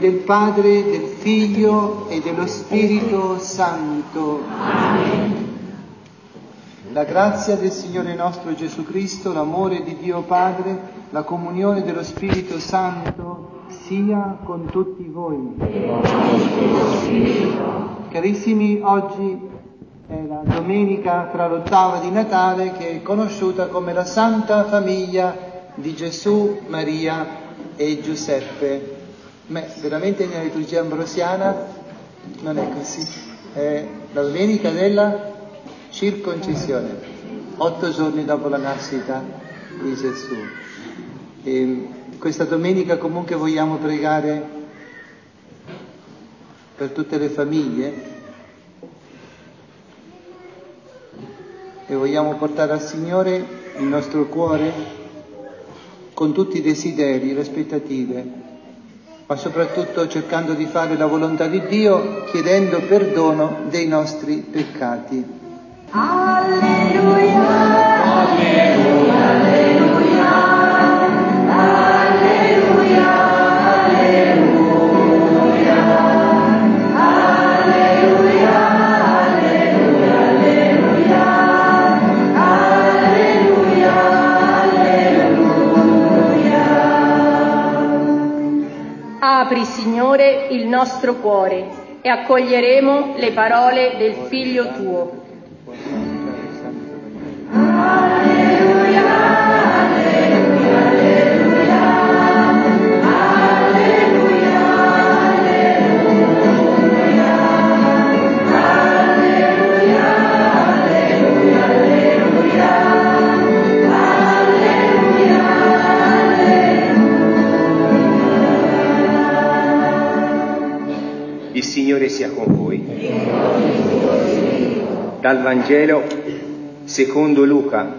del Padre, del Figlio e dello Spirito Santo. Amen. La grazia del Signore nostro Gesù Cristo, l'amore di Dio Padre, la comunione dello Spirito Santo sia con tutti voi. Carissimi, oggi è la domenica tra l'ottava di Natale, che è conosciuta come la Santa Famiglia di Gesù, Maria e Giuseppe. Ma veramente nella liturgia ambrosiana non è così. È la domenica della circoncisione, 8 giorni dopo la nascita di Gesù. E questa domenica comunque vogliamo pregare per tutte le famiglie e vogliamo portare al Signore il nostro cuore con tutti i desideri, le aspettative, ma soprattutto cercando di fare la volontà di Dio, chiedendo perdono dei nostri peccati. Alleluia, alleluia, alleluia, alleluia, alleluia, alleluia, alleluia, alleluia, alleluia. Apri, Signore, il nostro cuore e accoglieremo le parole del Figlio tuo. Il Signore sia con voi. Dal Vangelo secondo Luca.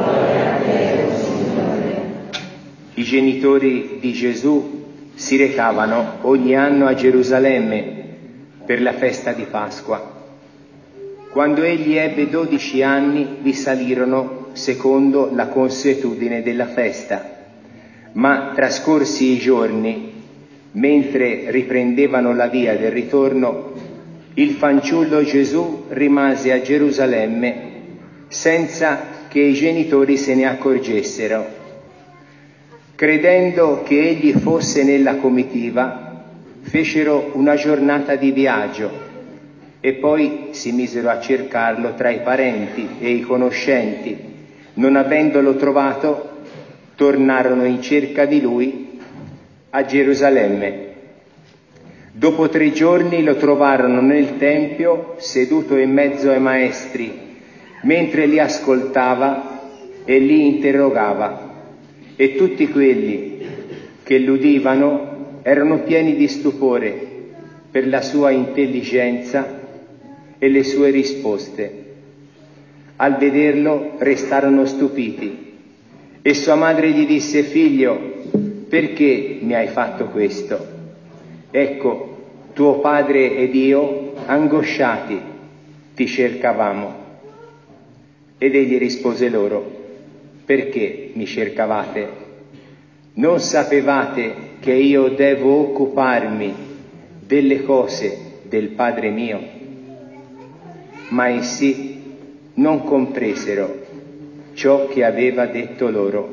I genitori di Gesù si recavano ogni anno a Gerusalemme per la festa di Pasqua. Quando egli ebbe 12 anni, vi salirono secondo la consuetudine della festa. Ma trascorsi i giorni, mentre riprendevano la via del ritorno, il fanciullo Gesù rimase a Gerusalemme senza che i genitori se ne accorgessero. Credendo che egli fosse nella comitiva, fecero una giornata di viaggio e poi si misero a cercarlo tra i parenti e i conoscenti. Non avendolo trovato, tornarono in cerca di lui a Gerusalemme. Dopo 3 giorni lo trovarono nel Tempio, seduto in mezzo ai maestri, mentre li ascoltava e li interrogava. E tutti quelli che l'udivano erano pieni di stupore per la sua intelligenza e le sue risposte. Al vederlo restarono stupiti e sua madre gli disse: «Figlio, perché mi hai fatto questo? Ecco, tuo padre ed io, angosciati, ti cercavamo». Ed egli rispose loro: «Perché mi cercavate? Non sapevate che io devo occuparmi delle cose del Padre mio?» Ma essi non compresero ciò che aveva detto loro.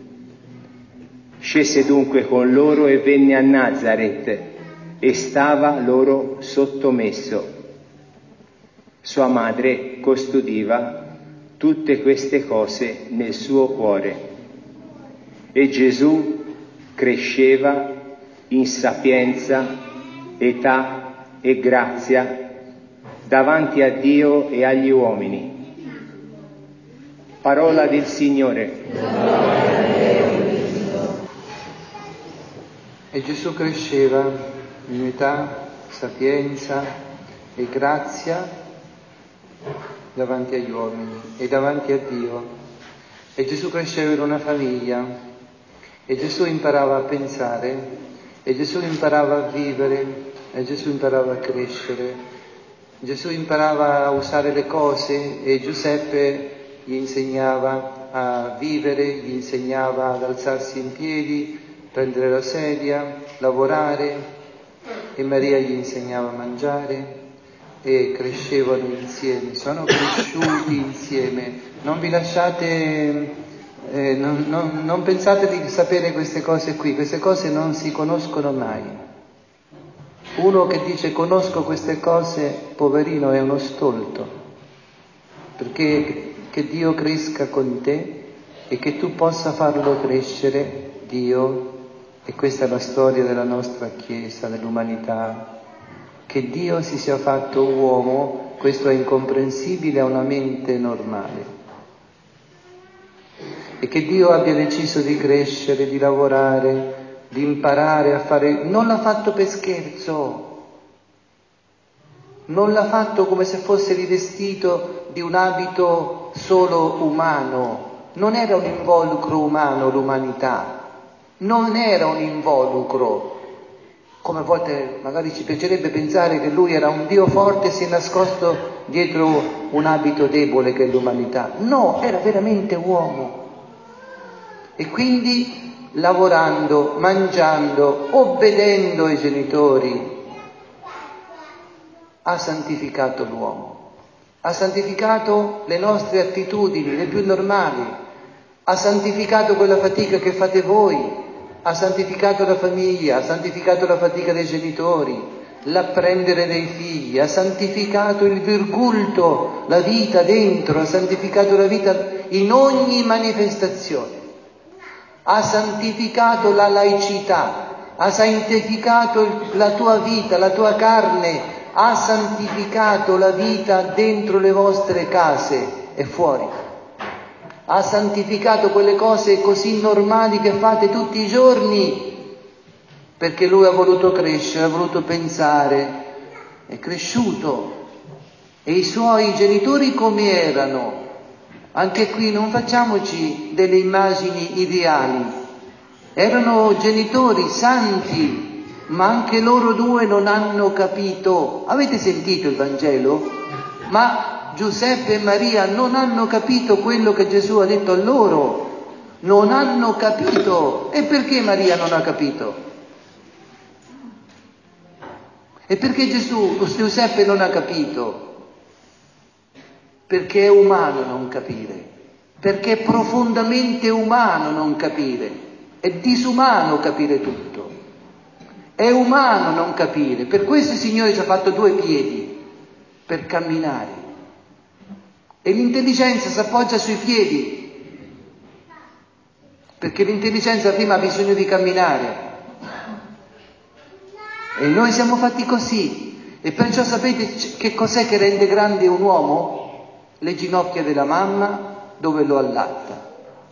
Scese dunque con loro e venne a Nazaret e stava loro sottomesso. Sua madre custodiva tutte queste cose nel suo cuore. E Gesù cresceva in sapienza, età e grazia davanti a Dio e agli uomini. Parola del Signore. E Gesù cresceva in età, sapienza e grazia davanti agli uomini e davanti a Dio. E Gesù cresceva in una famiglia, e Gesù imparava a pensare, e Gesù imparava a vivere, e Gesù imparava a crescere. Gesù imparava a usare le cose e Giuseppe gli insegnava a vivere, gli insegnava ad alzarsi in piedi, prendere la sedia, lavorare, e Maria gli insegnava a mangiare e crescevano insieme, sono cresciuti insieme. Non vi lasciate, non pensate di sapere queste cose qui, queste cose non si conoscono mai. Uno che dice conosco queste cose, poverino, è uno stolto, perché che Dio cresca con te e che tu possa farlo crescere, Dio, e questa è la storia della nostra Chiesa, dell'umanità, che Dio si sia fatto uomo, questo è incomprensibile a una mente normale, e che Dio abbia deciso di crescere, di lavorare, di imparare a fare, non l'ha fatto per scherzo, non l'ha fatto come se fosse rivestito di un abito solo umano, non era un involucro umano l'umanità, non era un involucro, come a volte magari ci piacerebbe pensare che lui era un Dio forte e si è nascosto dietro un abito debole che è l'umanità. No, era veramente uomo. E quindi lavorando, mangiando, obbedendo ai genitori, ha santificato l'uomo, ha santificato le nostre attitudini, le più normali, ha santificato quella fatica che fate voi, ha santificato la famiglia, ha santificato la fatica dei genitori, l'apprendere dei figli, ha santificato il virgulto, la vita dentro, ha santificato la vita in ogni manifestazione, ha santificato la laicità, ha santificato la tua vita, la tua carne, ha santificato la vita dentro le vostre case e fuori. Ha santificato quelle cose così normali che fate tutti i giorni, perché lui ha voluto crescere, ha voluto pensare, è cresciuto. E i suoi genitori come erano? Anche qui non facciamoci delle immagini ideali. Erano genitori santi, ma anche loro due non hanno capito. Avete sentito il Vangelo? Ma Giuseppe e Maria non hanno capito quello che Gesù ha detto a loro. Non hanno capito. E perché Maria non ha capito? E perché Giuseppe non ha capito? Perché è umano non capire. Perché è profondamente umano non capire. È disumano capire tutto. È umano non capire. Per questo il Signore ci ha fatto 2 piedi per camminare. E l'intelligenza si appoggia sui piedi, perché l'intelligenza prima ha bisogno di camminare. E noi siamo fatti così. E perciò sapete che cos'è che rende grande un uomo? Le ginocchia della mamma dove lo allatta.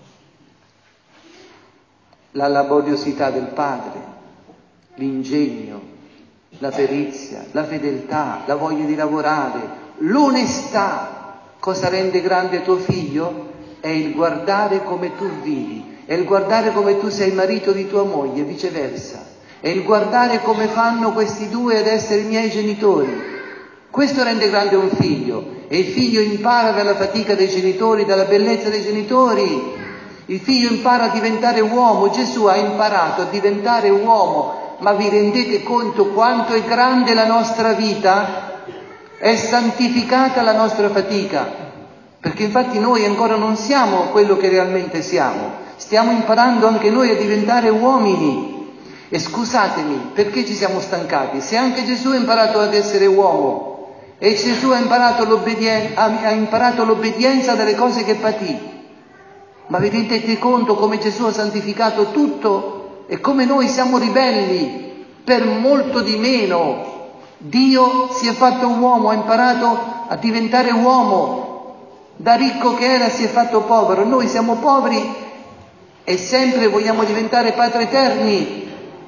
La laboriosità del padre, l'ingegno, la perizia, la fedeltà, la voglia di lavorare, l'onestà. Cosa rende grande tuo figlio? È il guardare come tu vivi, è il guardare come tu sei marito di tua moglie e viceversa, è il guardare come fanno questi due ad essere i miei genitori. Questo rende grande un figlio, e il figlio impara dalla fatica dei genitori, dalla bellezza dei genitori. Il figlio impara a diventare uomo. Gesù ha imparato a diventare uomo, ma vi rendete conto quanto è grande la nostra vita? È santificata la nostra fatica, perché infatti noi ancora non siamo quello che realmente siamo, stiamo imparando anche noi a diventare uomini. E scusatemi, perché ci siamo stancati? Se anche Gesù ha imparato ad essere uomo, e Gesù ha imparato l'obbedienza dalle cose che patì, ma vi rendete conto come Gesù ha santificato tutto e come noi siamo ribelli per molto di meno? Dio si è fatto uomo, ha imparato a diventare uomo, da ricco che era si è fatto povero. Noi siamo poveri e sempre vogliamo diventare padri eterni,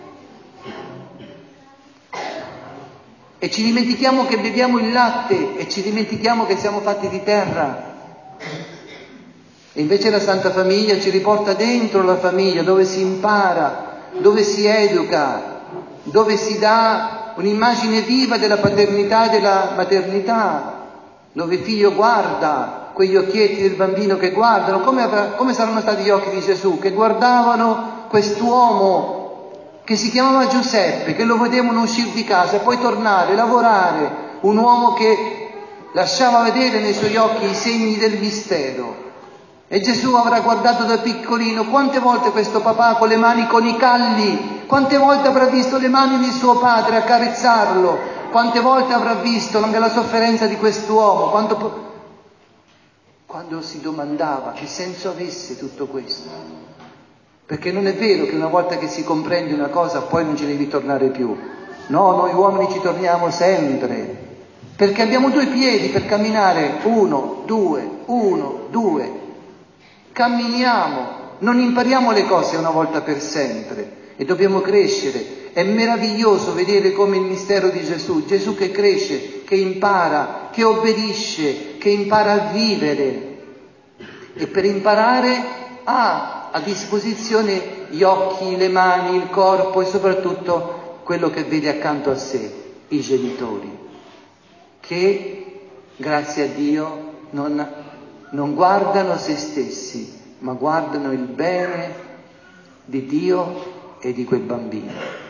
e ci dimentichiamo che beviamo il latte e ci dimentichiamo che siamo fatti di terra. E invece la Santa Famiglia ci riporta dentro la famiglia, dove si impara, dove si educa, dove si dà un'immagine viva della paternità e della maternità, dove il figlio guarda, quegli occhietti del bambino che guardano, come saranno stati gli occhi di Gesù, che guardavano quest'uomo che si chiamava Giuseppe, che lo vedevano uscire di casa e poi tornare, lavorare, un uomo che lasciava vedere nei suoi occhi i segni del mistero. E Gesù avrà guardato da piccolino quante volte questo papà con le mani con i calli, quante volte avrà visto le mani di suo padre accarezzarlo, quante volte avrà visto anche la sofferenza di quest'uomo, quando si domandava che senso avesse tutto questo. Perché non è vero che una volta che si comprende una cosa poi non ci devi tornare più. No, noi uomini ci torniamo sempre, perché abbiamo 2 piedi per camminare, 1, 2. Camminiamo, non impariamo le cose una volta per sempre e dobbiamo crescere. È meraviglioso vedere come il mistero di Gesù che cresce, che impara, che obbedisce, che impara a vivere. E per imparare ha a disposizione gli occhi, le mani, il corpo e soprattutto quello che vede accanto a sé, i genitori, che grazie a Dio non guardano se stessi, ma guardano il bene di Dio e di quel bambino.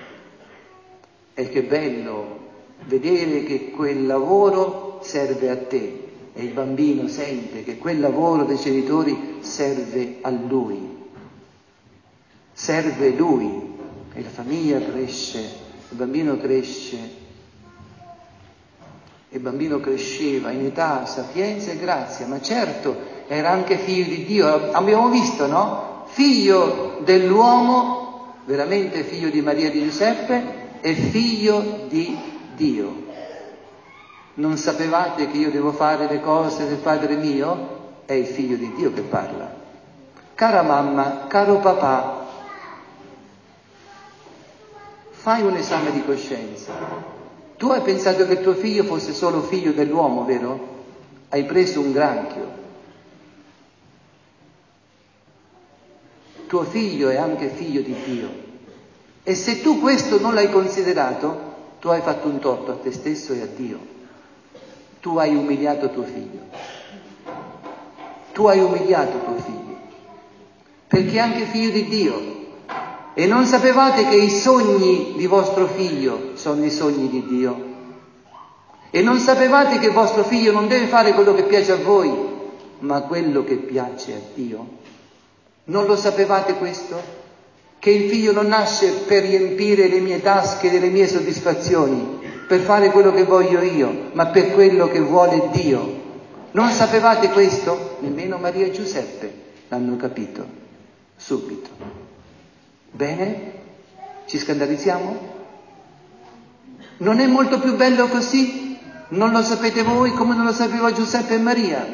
E che bello vedere che quel lavoro serve a te e il bambino sente che quel lavoro dei genitori serve a lui. Serve lui e la famiglia cresce, il bambino cresce. Il bambino cresceva in età, sapienza e grazia, ma certo era anche figlio di Dio. Abbiamo visto, no? Figlio dell'uomo, veramente figlio di Maria e di Giuseppe, e figlio di Dio. Non sapevate che io devo fare le cose del Padre mio? È il figlio di Dio che parla. Cara mamma, caro papà, fai un esame di coscienza. Tu hai pensato che tuo figlio fosse solo figlio dell'uomo, vero? Hai preso un granchio. Tuo figlio è anche figlio di Dio. E se tu questo non l'hai considerato, tu hai fatto un torto a te stesso e a Dio. Tu hai umiliato tuo figlio. Tu hai umiliato tuo figlio. Perché è anche figlio di Dio. E non sapevate che i sogni di vostro figlio sono i sogni di Dio? E non sapevate che vostro figlio non deve fare quello che piace a voi, ma quello che piace a Dio? Non lo sapevate questo? Che il figlio non nasce per riempire le mie tasche delle mie soddisfazioni, per fare quello che voglio io, ma per quello che vuole Dio. Non sapevate questo? Nemmeno Maria e Giuseppe l'hanno capito subito. Bene? Ci scandalizziamo? Non è molto più bello così? Non lo sapete voi come non lo sapeva Giuseppe e Maria?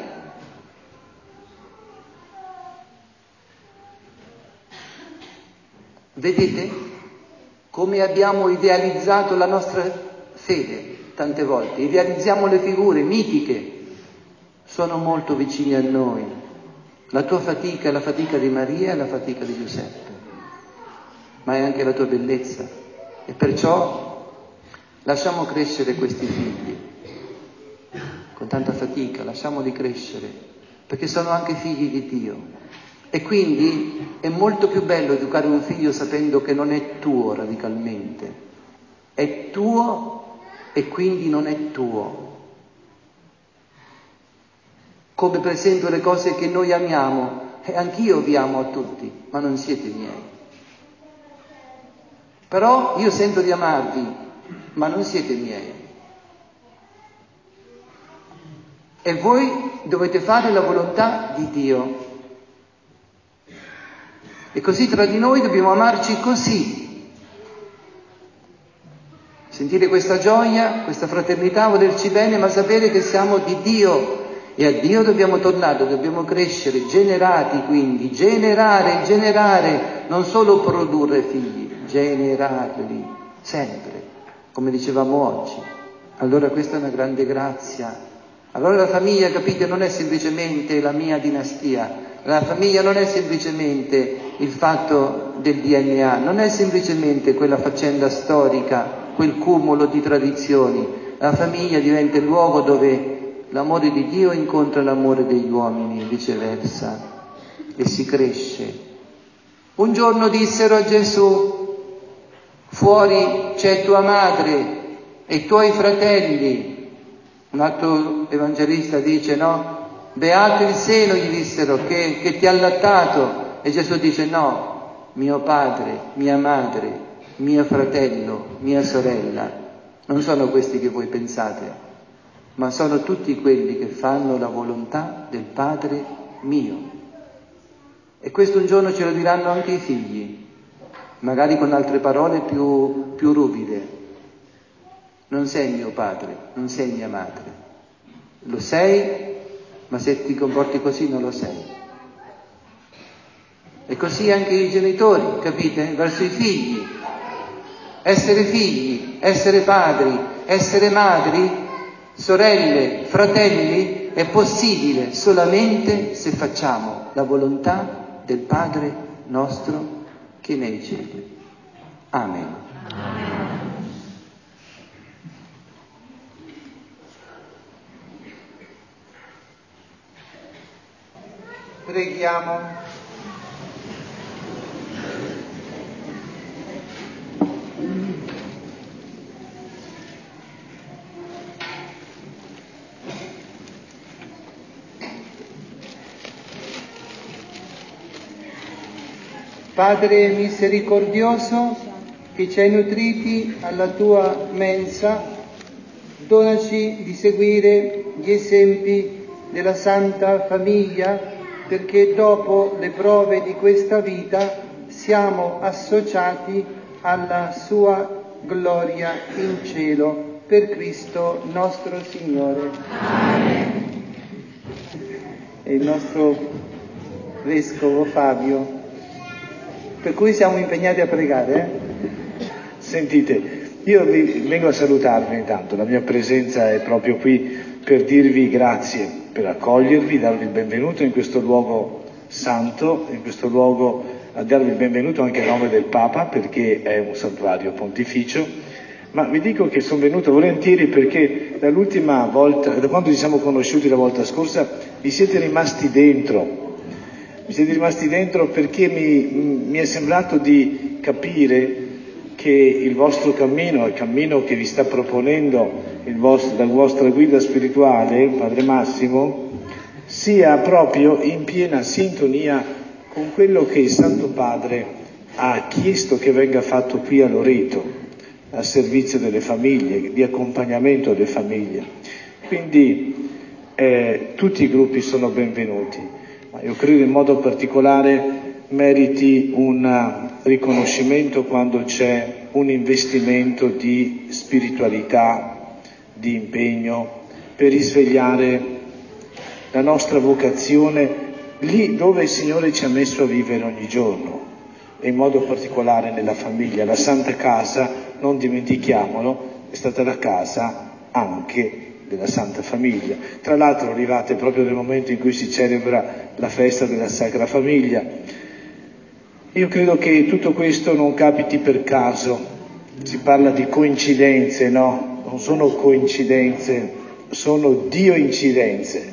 Vedete come abbiamo idealizzato la nostra fede tante volte? Idealizziamo le figure mitiche, sono molto vicine a noi. La tua fatica è la fatica di Maria e la fatica di Giuseppe. Ma è anche la tua bellezza e perciò lasciamo crescere questi figli con tanta fatica, lasciamoli crescere perché sono anche figli di Dio e quindi è molto più bello educare un figlio sapendo che non è tuo radicalmente, è tuo e quindi non è tuo, come per esempio le cose che noi amiamo e anch'io vi amo a tutti, ma non siete miei. Però io sento di amarvi, ma non siete miei. E voi dovete fare la volontà di Dio. E così tra di noi dobbiamo amarci così. Sentire questa gioia, questa fraternità, volerci bene, ma sapere che siamo di Dio. E a Dio dobbiamo tornare, dobbiamo crescere, generati quindi, generare, non solo produrre figli. Generarli, sempre, come dicevamo oggi. Allora questa è una grande grazia. Allora la famiglia, capite, non è semplicemente la mia dinastia, la famiglia non è semplicemente il fatto del DNA, non è semplicemente quella faccenda storica, quel cumulo di tradizioni. La famiglia diventa il luogo dove l'amore di Dio incontra l'amore degli uomini, viceversa, e si cresce. Un giorno dissero a Gesù: fuori c'è tua madre e i tuoi fratelli. Un altro evangelista dice, no? Beato il seno, gli dissero, che ti ha allattato. E Gesù dice, no, mio padre, mia madre, mio fratello, mia sorella, non sono questi che voi pensate, ma sono tutti quelli che fanno la volontà del Padre mio. E questo un giorno ce lo diranno anche i figli, magari con altre parole più ruvide. Non sei mio padre, non sei mia madre. Lo sei, ma se ti comporti così non lo sei. E così anche i genitori, capite? Verso i figli. Essere figli, essere padri, essere madri, sorelle, fratelli, è possibile solamente se facciamo la volontà del Padre nostro che è nei cieli. Amen. Preghiamo. Padre misericordioso, che ci hai nutriti alla tua mensa, donaci di seguire gli esempi della Santa Famiglia, perché dopo le prove di questa vita siamo associati alla sua gloria in cielo, per Cristo nostro Signore. Amen. E il nostro Vescovo Fabio, per cui siamo impegnati a pregare. Sentite, io vengo a salutarvi intanto, la mia presenza è proprio qui per dirvi grazie, per accogliervi, darvi il benvenuto in questo luogo santo, in questo luogo, a darvi il benvenuto anche a nome del Papa, perché è un santuario pontificio, ma vi dico che sono venuto volentieri perché dall'ultima volta, da quando ci siamo conosciuti la volta scorsa, mi siete rimasti dentro. Mi siete rimasti dentro perché mi è sembrato di capire che il vostro cammino, il cammino che vi sta proponendo la vostra guida spirituale, Padre Massimo, sia proprio in piena sintonia con quello che il Santo Padre ha chiesto che venga fatto qui a Loreto, a servizio delle famiglie, di accompagnamento alle famiglie. Quindi tutti i gruppi sono benvenuti. Ma io credo in modo particolare meriti un riconoscimento quando c'è un investimento di spiritualità, di impegno, per risvegliare la nostra vocazione lì dove il Signore ci ha messo a vivere ogni giorno, e in modo particolare nella famiglia. La Santa Casa, non dimentichiamolo, è stata la casa anche della Santa Famiglia. Tra l'altro arrivate proprio nel momento in cui si celebra la festa della Sacra Famiglia. Io credo che tutto questo non capiti per caso. Si parla di coincidenze, no? Non sono coincidenze, sono Dio-incidenze.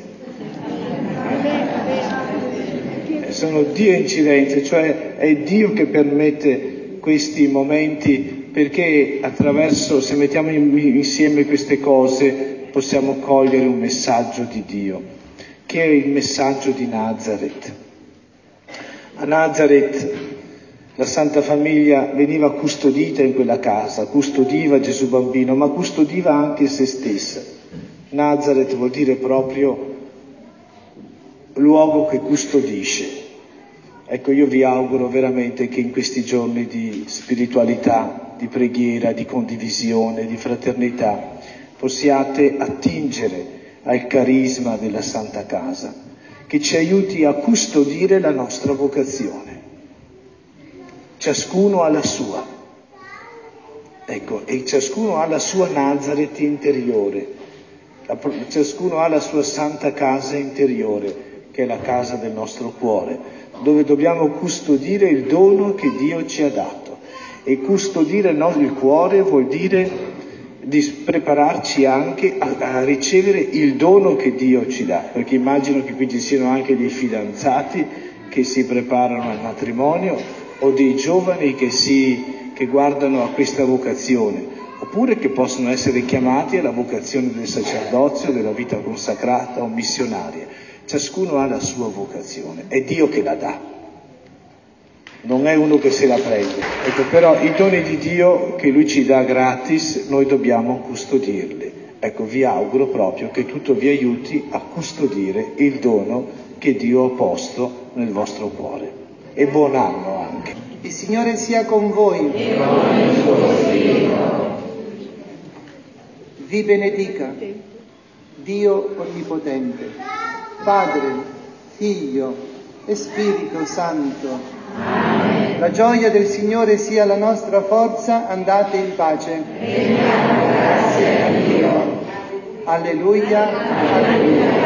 Sono Dio-incidenze, cioè è Dio che permette questi momenti, perché attraverso, se mettiamo insieme queste cose, possiamo cogliere un messaggio di Dio, che è il messaggio di Nazareth. A Nazareth la Santa Famiglia veniva custodita in quella casa, custodiva Gesù bambino, ma custodiva anche se stessa. Nazareth vuol dire proprio luogo che custodisce. Ecco, io vi auguro veramente che in questi giorni di spiritualità, di preghiera, di condivisione, di fraternità, possiate attingere al carisma della Santa Casa, che ci aiuti a custodire la nostra vocazione. Ciascuno ha la sua. Ecco, e ciascuno ha la sua Nazareth interiore, ciascuno ha la sua Santa Casa interiore, che è la casa del nostro cuore, dove dobbiamo custodire il dono che Dio ci ha dato. E custodire il cuore vuol dire di prepararci anche a ricevere il dono che Dio ci dà, perché immagino che qui ci siano anche dei fidanzati che si preparano al matrimonio, o dei giovani che che guardano a questa vocazione, oppure che possono essere chiamati alla vocazione del sacerdozio, della vita consacrata o missionaria. Ciascuno ha la sua vocazione, è Dio che la dà, non è uno che se la prende. Ecco, però i doni di Dio che Lui ci dà gratis, noi dobbiamo custodirli. Ecco, vi auguro proprio che tutto vi aiuti a custodire il dono che Dio ha posto nel vostro cuore. E buon anno anche. Il Signore sia con voi. E con il suo spirito. Vi benedica Dio Onnipotente, Padre, Figlio e Spirito Santo. Amen. La gioia del Signore sia la nostra forza, andate in pace. Rendiamo grazie a Dio. Alleluia, alleluia.